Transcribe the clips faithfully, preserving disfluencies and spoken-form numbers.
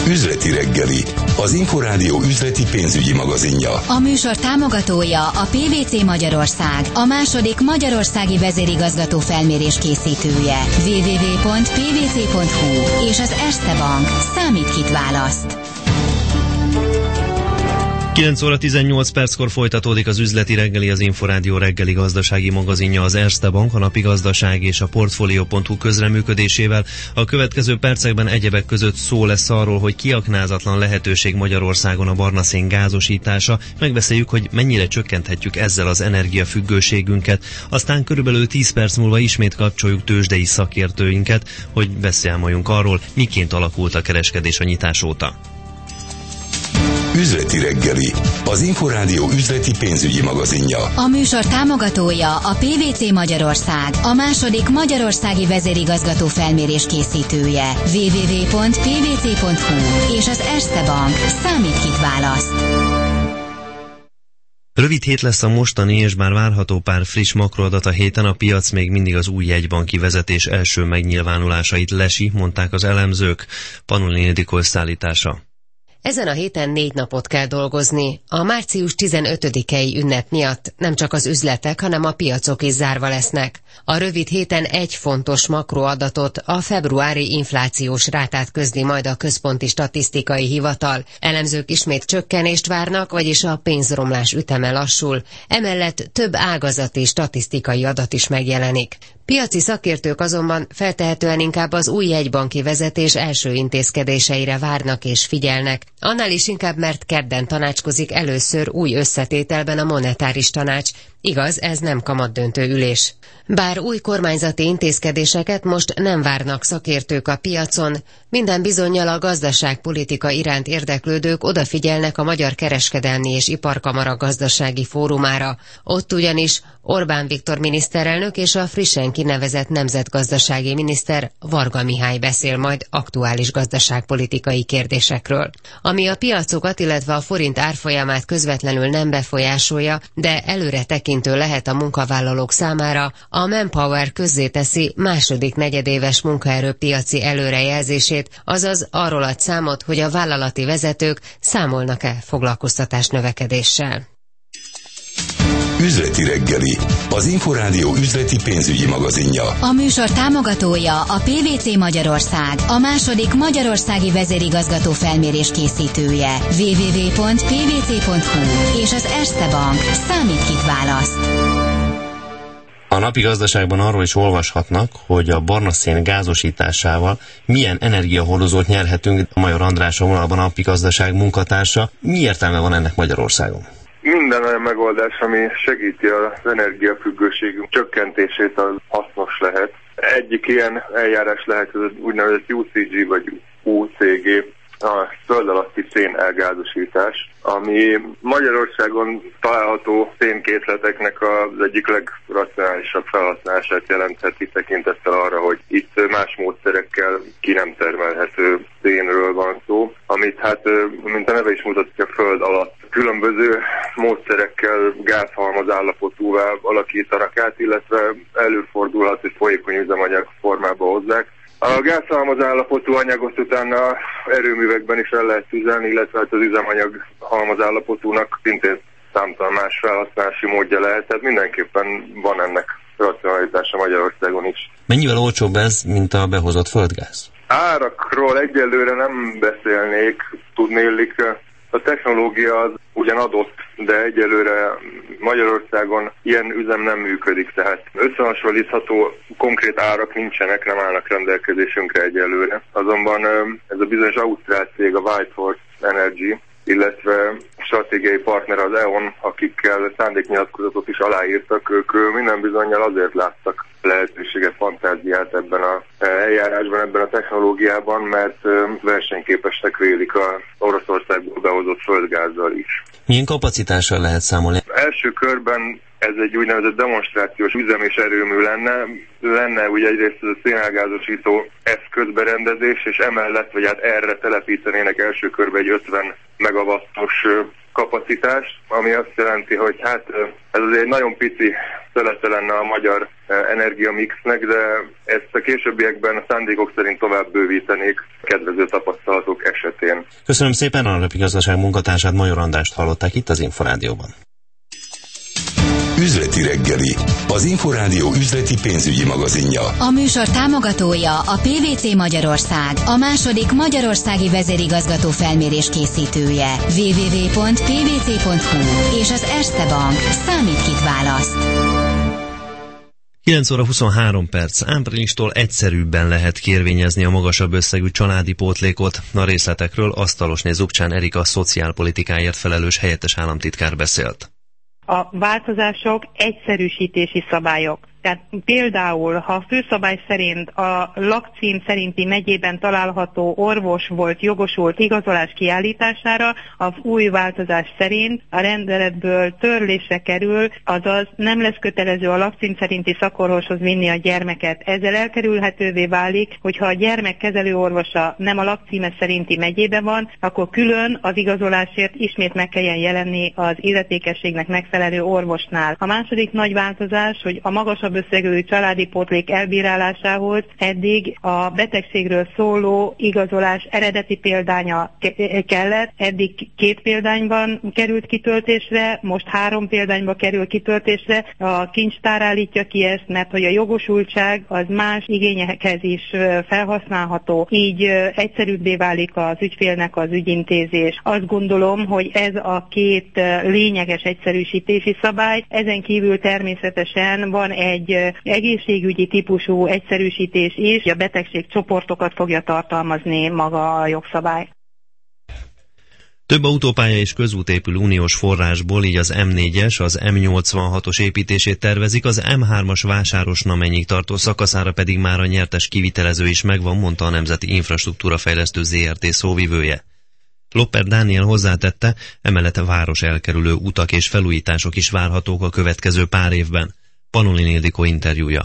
Üzleti reggeli, az Inforádió üzleti pénzügyi magazinja. A műsor támogatója a pé vé cé Magyarország, a második magyarországi vezérigazgató felmérés készítője. double-u double-u double-u pont pé vé cé pont hú és az Erste Bank. Számít, kit választ. kilenc óra tizennyolc perckor folytatódik az üzleti reggeli, az Inforádió reggeli gazdasági magazinja, az Erste Bank, a napi gazdaság és a Portfolio pont hú közreműködésével. A következő percekben egyebek között szó lesz arról, hogy kiaknázatlan lehetőség Magyarországon a barna szén gázosítása. Megbeszéljük, hogy mennyire csökkenthetjük ezzel az energiafüggőségünket. Aztán körülbelül tíz perc múlva ismét kapcsoljuk tőzsdei szakértőinket, hogy beszámoljunk arról, miként alakult a kereskedés a nyitás óta. Üzleti reggeli, az Inforádió üzleti pénzügyi magazinja. A műsor támogatója a pé vé cé Magyarország, a második magyarországi vezérigazgató felmérés készítője. double-u double-u double-u pont pé vé cé pont hú és az Erste Bank. Számít, kit választ. Rövid hét lesz a mostani, és bár várható pár friss makroadat a héten, a piac még mindig az új jegybanki vezetés első megnyilvánulásait lesi, mondták az elemzők. Panolini Ildikó szállítása. Ezen a héten négy napot kell dolgozni. A március tizenötödikei ünnep miatt nem csak az üzletek, hanem a piacok is zárva lesznek. A rövid héten egy fontos makroadatot, a februári inflációs rátát közli majd a Központi Statisztikai Hivatal. Elemzők ismét csökkenést várnak, vagyis a pénzromlás üteme lassul. Emellett több ágazati statisztikai adat is megjelenik. Piaci szakértők azonban feltehetően inkább az új jegybanki vezetés első intézkedéseire várnak és figyelnek. Annál is inkább, mert kedden tanácskozik először új összetételben a monetáris tanács. Igaz, ez nem kamatdöntő ülés. Bár új kormányzati intézkedéseket most nem várnak szakértők a piacon, minden bizonnyal a gazdaságpolitika iránt érdeklődők odafigyelnek a Magyar Kereskedelmi és Iparkamara gazdasági fórumára. Ott ugyanis Orbán Viktor miniszterelnök és a frissen kinevezett nemzetgazdasági miniszter Varga Mihály beszél majd aktuális gazdaságpolitikai kérdésekről. Ami a piacokat, illetve a forint árfolyamát közvetlenül nem befolyásolja, de előre tekintő lehet a munkavállalók számára, a Manpower közzéteszi második negyedéves munkaerőpiaci előrejelzését, azaz arról ad számot, hogy a vállalati vezetők számolnak-e foglalkoztatás növekedéssel. Üzleti reggeli, az Inforádió üzleti pénzügyi magazinja. A műsor támogatója a pé vé cé Magyarország, a második magyarországi vezérigazgató felmérés készítője. double-u double-u double-u pont pé vé cé pont hú és az Erste Bank. Számít, kit választ. A napi gazdaságban arról is olvashatnak, hogy a barna szén gázosításával milyen energiahordozót nyerhetünk. Major András a vonalban, a napi gazdaság munkatársa. Mi értelme van ennek Magyarországon? Minden olyan megoldás, ami segíti az energiafüggőségünk csökkentését, az hasznos lehet. Egyik ilyen eljárás lehet az úgynevezett u cé gé vagy u cé gé, a föld alatti szén elgázosítás, ami Magyarországon található szénkészleteknek az egyik legracionálisabb felhasználását jelentheti, tekintettel arra, hogy itt más módszerekkel ki nem termelhető szénről van szó, amit hát, mint a neve is mutatja, föld alatt különböző módszerekkel gázhalmaz állapotúvá alakítanak át, illetve előfordulhat, hogy folyékony üzemanyag formába hozzák. A gázhalmaz állapotú anyagot utána erőművekben is el lehet tüzelni, illetve az üzemanyag halmaz állapotúnak szintén számtalan más felhasználási módja lehet, tehát mindenképpen van ennek racionalitása Magyarországon is. Mennyivel olcsóbb ez, mint a behozott földgáz? Árakról egyelőre nem beszélnék, tudnélik. A technológia az ugyan adott, de egyelőre Magyarországon ilyen üzem nem működik, tehát összehasonlítható konkrét árak nincsenek, nem állnak rendelkezésünkre egyelőre. Azonban ez a bizonyos ausztrál cég, a Whitehorse Energy, illetve stratégiai partner az e on, akikkel szándéknyilatkozatot is aláírtak, ők minden bizonnyal azért láttak lehetőséget, fantáziát ebben az eljárásban, ebben a technológiában, mert versenyképesnek vélik az Oroszországból behozott földgázzal is. Milyen kapacitással lehet számolni? Első körben ez egy úgynevezett demonstrációs üzem és erőmű lenne. Lenne ugye egyrészt ez a szénelgázosító eszközberendezés, és emellett, vagy hát erre telepítenének első körben egy ötven megawattos kapacitás, ami azt jelenti, hogy hát ez azért nagyon pici szelete lenne a magyar energiamixnek, de ezt a későbbiekben a szándékok szerint tovább bővítenék kedvező tapasztalatok esetén. Köszönöm szépen, a Napi Gazdaság munkatársát, Major Andrást hallották itt az Inforádióban. Üzleti reggeli, az Inforádió üzleti pénzügyi magazinja. A műsor támogatója a pé vé cé Magyarország, a második magyarországi vezérigazgató felmérés készítője. double-u double-u double-u pont p v c pont h u és az Erste Bank. Számít, kit választ. kilenc óra huszonhárom perc. Áprilistól egyszerűbben lehet kérvényezni a magasabb összegű családi pótlékot. A részletekről Asztalosné Zubcsán Erika a szociálpolitikáért felelős helyettes államtitkár beszélt. A változások egyszerűsítési szabályok. Tehát például, ha a főszabály szerint a lakcím szerinti megyében található orvos volt jogosult igazolás kiállítására, az új változás szerint a rendeletből törlésre kerül, azaz nem lesz kötelező a lakcím szerinti szakorvoshoz vinni a gyermeket. Ezzel elkerülhetővé válik, hogyha a gyermek kezelőorvosa nem a lakcíme szerinti megyében van, akkor külön az igazolásért ismét meg kelljen jelenni az illetékességnek megfelelő orvosnál. A második nagy változás, hogy a magasabb összegű családi pótlék elbírálásához eddig a betegségről szóló igazolás eredeti példánya kellett, eddig két példányban került kitöltésre, most három példányban kerül kitöltésre. A kincstár állítja ki ezt, mert hogy a jogosultság az más igényekhez is felhasználható, így egyszerűbbé válik az ügyfélnek az ügyintézés. Azt gondolom, hogy ez a két lényeges egyszerűsítési szabály, ezen kívül természetesen van egy egészségügyi típusú egyszerűsítés is, a betegségcsoportokat fogja tartalmazni maga a jogszabály. Több autópálya és közút épül uniós forrásból, így az em négyes, az em nyolcvanhatos építését tervezik, az em hármas Vásárosnaményig tartó szakaszára pedig már a nyertes kivitelező is megvan, mondta a Nemzeti Infrastruktúra Fejlesztő zé er té szóvivője. Lopper Dániel hozzátette, emellett a város elkerülő utak és felújítások is várhatók a következő pár évben. Panolin Ildikó interjúja.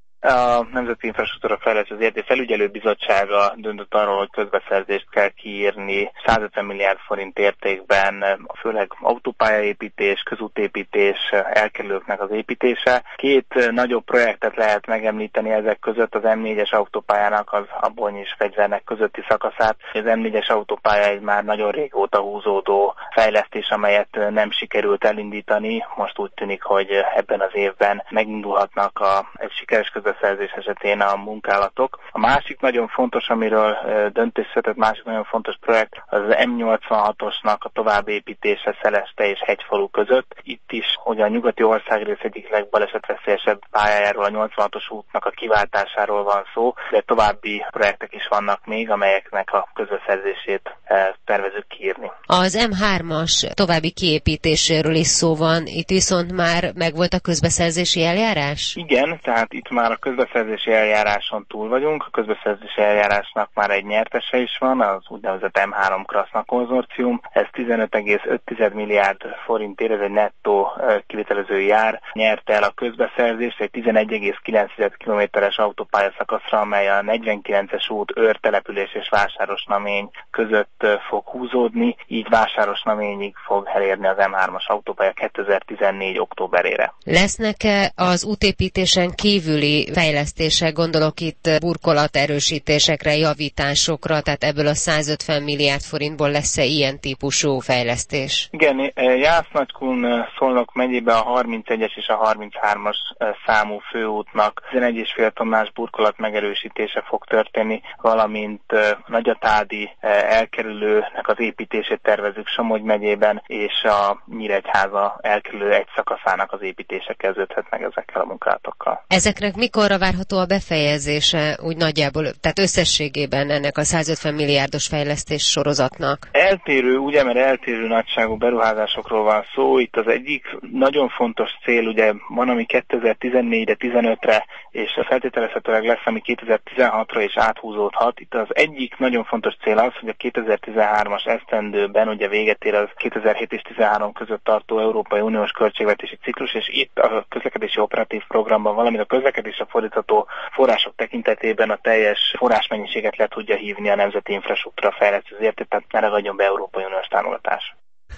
A Nemzeti Infrastruktúra Fejlesztő zé er té felügyelőbizottsága döntött arról, hogy közbeszerzést kell kiírni százötven milliárd forint értékben, főleg autópályaépítés, közútépítés, elkerülőknek az építése. Két nagyobb projektet lehet megemlíteni ezek között, az em négyes autópályának az Abony és Fegyvernek közötti szakaszát. Az em négyes autópálya egy már nagyon régóta húzódó fejlesztés, amelyet nem sikerült elindítani. Most úgy tűnik, hogy ebben az évben megindulhatnak a, egy sikeres közbeszerzés szerzés esetén a munkálatok. A másik nagyon fontos, amiről döntés született, másik nagyon fontos projekt, az em nyolcvanhatosnak a továbbépítése Szeleste és Hegyfalu között. Itt is, hogy a nyugati országrész egyik legbalesetveszélyesebb pályájáról, a nyolcvanhatos útnak a kiváltásáról van szó, de további projektek is vannak még, amelyeknek a közbeszerzését tervezünk kiírni. Az em hármas további kiépítéséről is szó van, itt viszont már megvolt a közbeszerzési eljárás? Igen, tehát itt már a közbeszerzési eljáráson túl vagyunk. A közbeszerzési eljárásnak már egy nyertese is van, az úgynevezett em három Kraszna konzorcium. Ez tizenöt egész öt milliárd forintért, ez egy nettó kivitelezői jár, nyerte el a közbeszerzést egy tizenegy egész kilenc kilométeres autópályaszakaszra, amely a negyvenkilences út Őr település és Vásárosnamény között fog húzódni, így Vásárosnaményig fog elérni az em hármas autópálya kétezer-tizennégy októberére. Lesznek-e az útépítésen kívüli fejlesztések, gondolok itt burkolat erősítésekre, javításokra, tehát ebből a százötven milliárd forintból lesz-e ilyen típusú fejlesztés? Igen, Jász-Nagykun Szolnok megyében a harmincegyes és a harminchármas számú főútnak tizenegy egész öt tonnás burkolat megerősítése fog történni, valamint Nagyatádi elkerülőnek az építését tervezünk Somogy megyében, és a Nyíregyháza elkerülő egy szakaszának az építése kezdődhet meg ezekkel a munkálatokkal. Ezeknek mikorra várható a befejezése, úgy nagyjából, tehát összességében ennek a százötven milliárdos fejlesztés sorozatnak? Eltérő, ugye, mert eltérő nagyságú beruházásokról van szó. Itt az egyik nagyon fontos cél, ugye van, ami kétezer-tizennégyre, tizenötre, és feltételezhetőleg lesz, ami kétezer-tizenhatra is áthúzódhat. Itt az egyik nagyon fontos cél az, hogy a kétezer-tizenhármas esztendőben ugye véget ér az kétezer-hét és tizenhárom között tartó Európai Uniós költségvetési ciklus, és itt a közlekedési operatív programban, valamint a közlekedésre fordítható források tekintetében a teljes forrásmennyiséget le tudja hívni a Nemzeti Infrastruktúra Fejlesztő zé er té, tehát ne ragadjon be Európai Uniós támogatás.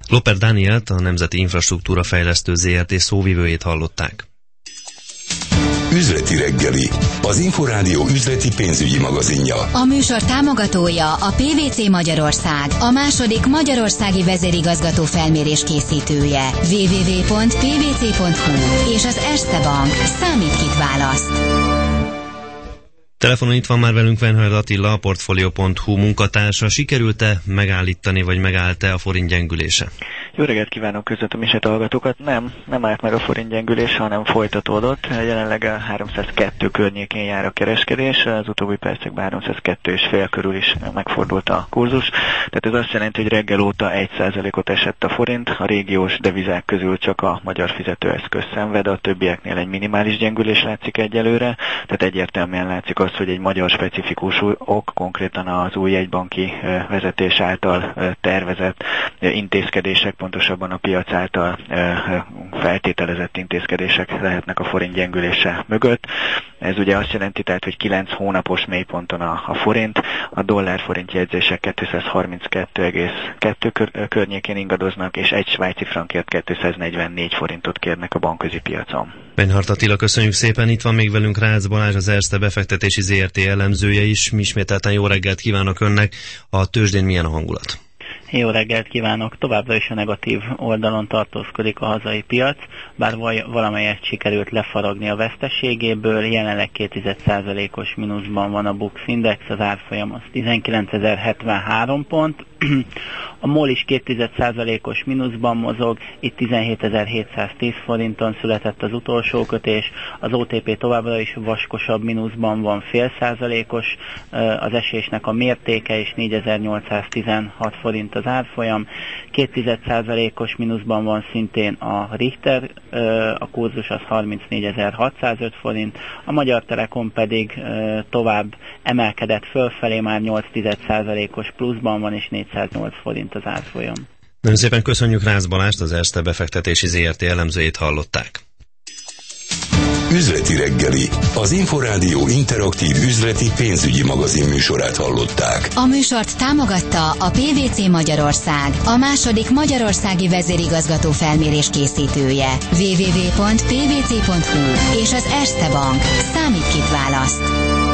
Loper Dánielt, a Nemzeti Infrastruktúra Fejlesztő zé er té szóvivőjét hallották. Üzleti reggeli, az Inforádió üzleti pénzügyi magazinja. A műsor támogatója a pé vé cé Magyarország, a második magyarországi vezérigazgató felmérés készítője. double-u double-u double-u pont pé vé cé pont hú és az Erste Bank. Számít, kit választ. Telefonon itt van már velünk Weinhold Attila, a Portfolio pont hú munkatársa. Sikerült-e megállítani, vagy megállt-e a forint gyengülése? Jó reggelt kívánok, közvetem is a hallgatókat. Nem, nem állt meg a forint gyengülése, hanem folytatódott. Jelenleg a háromszázkettő környékén jár a kereskedés, az utóbbi percekben háromszázkettő és fél körül is megfordult a kurzus. Tehát ez azt jelenti, hogy reggel óta egy százalékot esett a forint, a régiós devizák közül csak a magyar fizetőeszköz szenved, a többieknél egy minimális gyengülés látszik egyelőre, tehát egyértelműen látszik az, hogy egy magyar specifikus ok, konkrétan az új jegybanki vezetés által tervezett intézkedések, pontosabban a piac által feltételezett intézkedések lehetnek a forint gyengülése mögött. Ez ugye azt jelenti, tehát, hogy kilenc hónapos mélyponton a, a forint, a dollár-forint jegyzések kétszázharminckettő egész kettő kör, környékén ingadoznak, és egy svájci frankért kétszáznegyvennégy forintot kérnek a bankközi piacon. Weinhold Attila, köszönjük szépen. Itt van még velünk Rácz Balázs, az Erste befektetési zé er té elemzője is. Ismételten jó reggelt kívánok önnek. A tőzsdén milyen a hangulat? Jó reggelt kívánok! Továbbra is a negatív oldalon tartózkodik a hazai piac, bár valamelyest sikerült lefaragni a veszteségéből, jelenleg két egész egy százalékos mínuszban van a Bux Index, az árfolyam az tizenkilencezer-hetvenhárom pont, a MOL is két egész egy százalékos mínuszban mozog, itt tizenhétezer-hétszáztíz forinton született az utolsó kötés, az o té pé továbbra is vaskosabb mínuszban van, fél százalékos az esésnek a mértéke, és négyezer-nyolcszáztizenhat forint az árfolyam, két egész egy százalékos mínuszban van szintén a Richter, a kurzus az harmincnégyezer-hatszázöt forint, a Magyar Telekom pedig tovább emelkedett fölfelé, már nyolc egész egy százalékos pluszban van, és négyszáznyolc forint az árfolyam. Nagyon szépen köszönjük Rácz Balást, az Erste befektetési zé er té elemzőjét hallották. Üzleti reggeli, az Inforádió interaktív üzleti pénzügyi magazin műsorát hallották. A műsort támogatta a pé vé cé Magyarország, a második magyarországi vezérigazgató felmérés készítője. double-u double-u double-u pont pé vé cé pont hú és az Erste Bank. Számít, kit választ.